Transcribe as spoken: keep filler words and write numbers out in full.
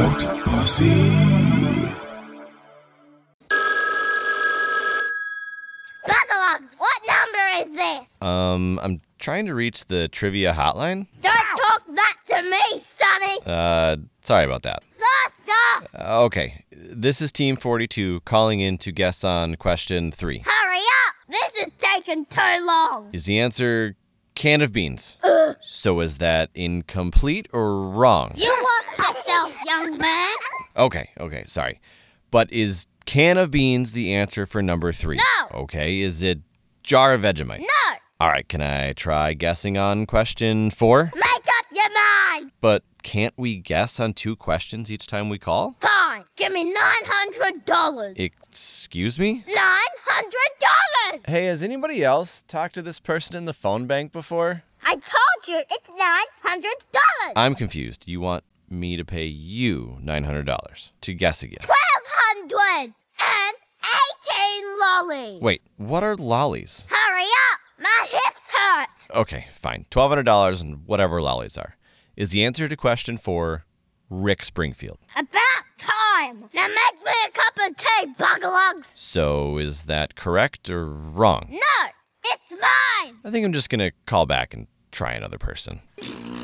Delta Posse. Bugalugs, what number is this? Um, I'm trying to reach the trivia hotline. Don't talk that to me, Sonny. Uh, sorry about that. Faster! Uh, okay, this is Team forty-two calling in to guess on question three. Hurry up! This is taking too long. Is the answer can of beans? Uh. So is that incomplete or wrong? You watch yourself, young man. Okay, okay, sorry. But is can of beans the answer for number three? No. Okay, is it jar of Vegemite? No. All right, can I try guessing on question four? Make up your mind. But can't we guess on two questions each time we call? Fine. Give me nine hundred dollars. Excuse me? nine hundred dollars. Hey, has anybody else talked to this person in the phone bank before? I told you it's nine hundred dollars. I'm confused. You want me to pay you nine hundred dollars to guess again? twelve hundred and eighteen lollies. Wait, what are lollies? Hurry up. My hips hurt. Okay, fine. twelve hundred dollars and whatever lollies are. Is the answer to question four Rick Springfield? About time. Now make me a cup of tea, Bugalugs. So is that correct or wrong? No, it's mine. I think I'm just going to call back and try another person.